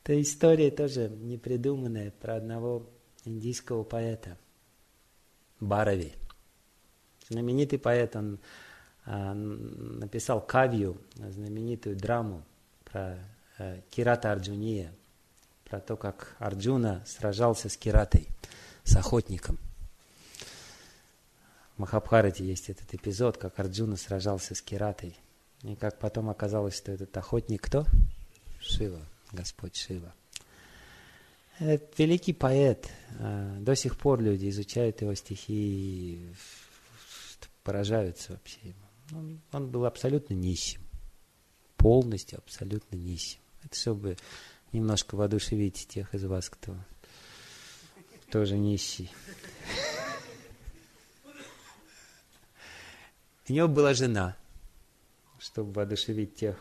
Это история тоже непридуманная про одного индийского поэта, Бхарави. Знаменитый поэт, он написал кавью, знаменитую драму про Кирата Арджуния, про то, как Арджуна сражался с Киратой, с охотником. В Махабхарате есть этот эпизод, как Арджуна сражался с Киратой. И как потом оказалось, что этот охотник кто? Шива, Господь Шива. Этот великий поэт. До сих пор люди изучают его стихи и поражаются вообще. Он был абсолютно нищим. Полностью абсолютно нищим. Это чтобы немножко воодушевить тех из вас, кто тоже нищий. У него была жена, чтобы воодушевить тех.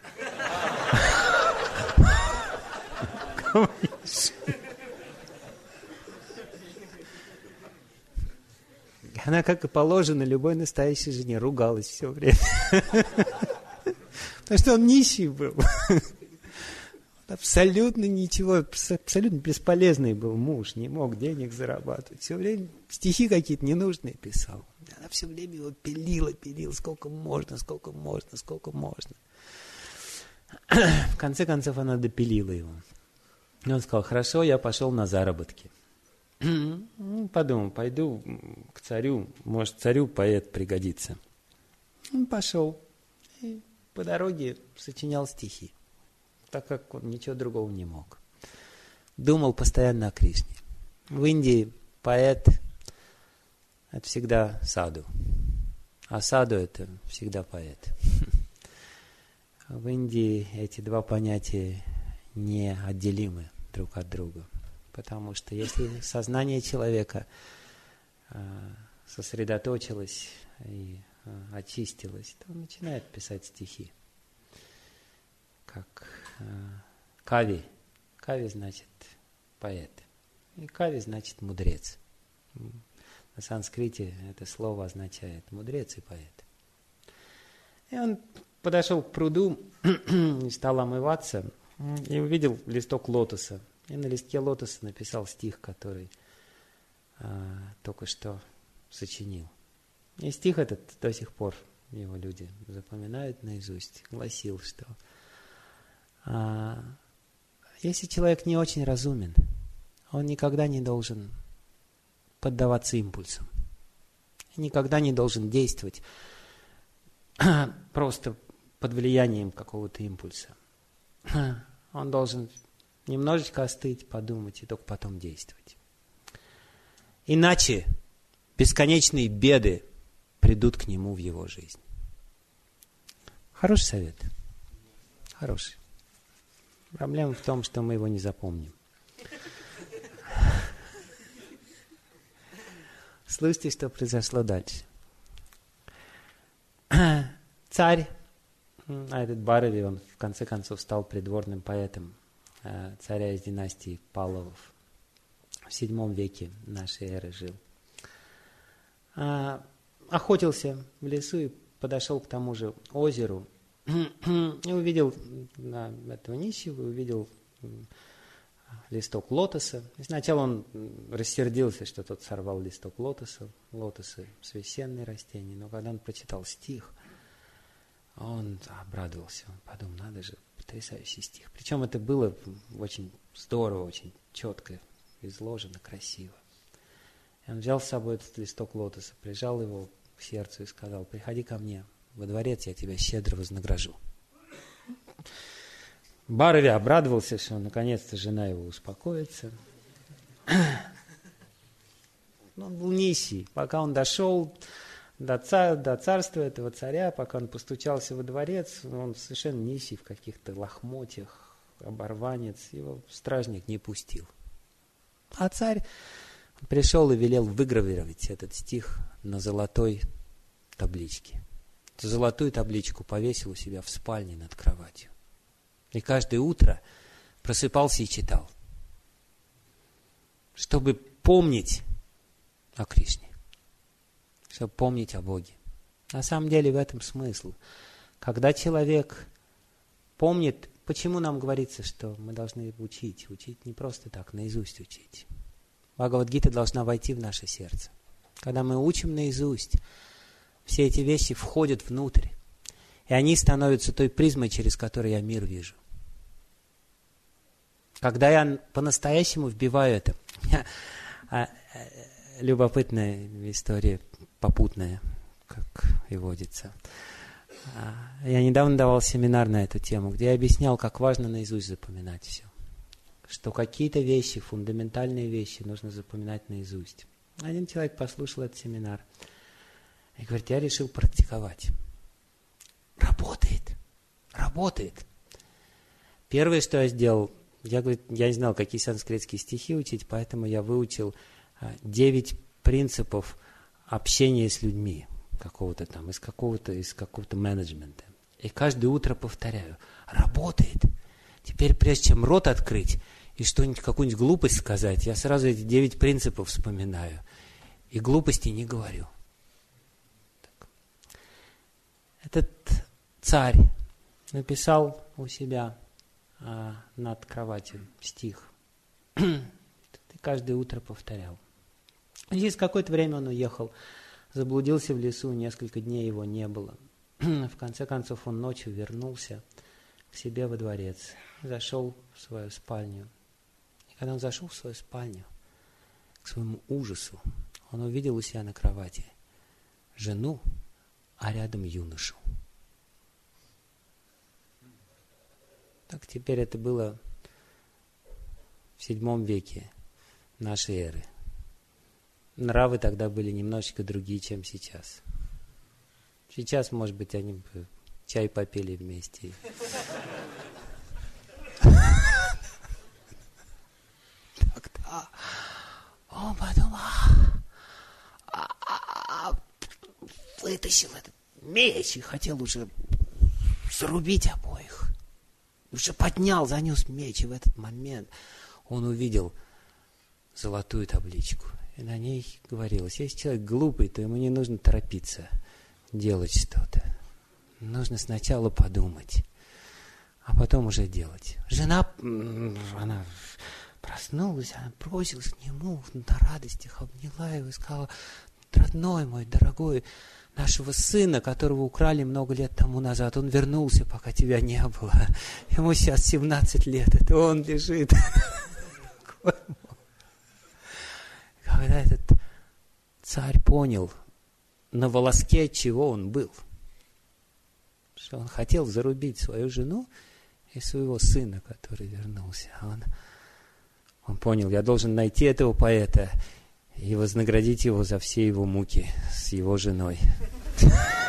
Она, как и положено, любой настоящей жене ругалась все время. Потому что он нищий был. Абсолютно ничего, абсолютно бесполезный был муж, не мог денег зарабатывать. Все время стихи какие-то ненужные писал. Она все время его пилила, сколько можно. В конце концов она допилила его. И он сказал: хорошо, я пошел на заработки. Подумал, пойду к царю, может, царю поэт пригодится. Он пошел и по дороге сочинял стихи, так как он ничего другого не мог. Думал постоянно о Кришне. В Индии поэт – это всегда саду, а саду – это всегда поэт. В Индии эти два понятия неотделимы друг от друга. Потому что если сознание человека сосредоточилось и очистилось, то он начинает писать стихи. Как кави. Кави значит поэт. И кави значит мудрец. На санскрите это слово означает мудрец и поэт. И он подошел к пруду и стал омываться, и увидел листок лотоса. И на листке лотоса написал стих, который только что сочинил. И стих этот до сих пор его люди запоминают наизусть. Гласил, что если человек не очень разумен, он никогда не должен поддаваться импульсам. Никогда не должен действовать просто под влиянием какого-то импульса. Он должен немножечко остыть, подумать и только потом действовать. Иначе бесконечные беды придут к нему в его жизнь. Хороший совет. Хороший. Проблема в том, что мы его не запомним. Слушайте, что произошло дальше. Царь, этот Бхарави, он в конце концов стал придворным поэтом царя из династии Паллавов. В VII веке нашей эры жил. Охотился в лесу и подошел к тому же озеру. И увидел этого нищего, увидел листок лотоса. И сначала он рассердился, что тот сорвал листок лотоса. Лотосы – священные растения. Но когда он прочитал стих, он обрадовался. Он подумал, надо же, потрясающий стих. Причем это было очень здорово, очень четко изложено, красиво. И он взял с собой этот листок лотоса, прижал его к сердцу и сказал: приходи ко мне во дворец, я тебя щедро вознагражу. Бхарави обрадовался, что наконец-то жена его успокоится. Но он был нищий. Пока он дошел до царства этого царя, пока он постучался во дворец, он совершенно нищий, в каких-то лохмотьях, оборванец, его стражник не пустил. А царь пришел и велел выгравировать этот стих на золотой табличке. Эту золотую табличку повесил у себя в спальне над кроватью. И каждое утро просыпался и читал, чтобы помнить о Кришне, чтобы помнить о Боге. На самом деле в этом смысл. Когда человек помнит почему нам говорится, что мы должны учить? Учить не просто так, наизусть учить. Бхагавад-гита должна войти в наше сердце. Когда мы учим наизусть, все эти вещи входят внутрь, и они становятся той призмой, через которую я мир вижу. Когда я по-настоящему вбиваю это, любопытная история, попутная, как и водится. Я недавно давал семинар на эту тему, где я объяснял, как важно наизусть запоминать все. Что какие-то вещи, фундаментальные вещи нужно запоминать наизусть. Один человек послушал этот семинар и говорит, я решил практиковать. Работает. Работает. Первое, что я сделал, я не знал, какие санскритские стихи учить, поэтому я выучил 9 принципов общения с людьми какого-то там, из какого-то менеджмента. И каждое утро повторяю. Работает. Теперь, прежде чем рот открыть и что-нибудь, какую-нибудь глупость сказать, я сразу эти 9 принципов вспоминаю. И глупости не говорю. Так. Этот царь написал у себя над кроватью стих. И каждое утро повторял. Через какое-то время он уехал, заблудился в лесу, несколько дней его не было. В конце концов он ночью вернулся к себе во дворец, зашел в свою спальню. И когда он зашел в свою спальню, к своему ужасу, он увидел у себя на кровати жену, а рядом юношу. Так теперь это было в VII веке нашей эры. Нравы тогда были немножечко другие, чем сейчас. Сейчас, может быть, они бы чай попили вместе. Тогда он подумал, вытащил этот меч и хотел уже срубить обоих. Уже поднял, занес меч, и в этот момент он увидел золотую табличку. И на ней говорилось, если человек глупый, то ему не нужно торопиться делать что-то. Нужно сначала подумать, а потом уже делать. Жена, она проснулась, она бросилась к нему на радостях, обняла его и сказала, родной мой, дорогой, нашего сына, которого украли много лет тому назад, он вернулся, пока тебя не было. Ему сейчас 17 лет, это он лежит. Когда этот царь понял, на волоске от чего он был, что он хотел зарубить свою жену и своего сына, который вернулся. Он понял, я должен найти этого поэта и вознаградить его за все его муки с его женой.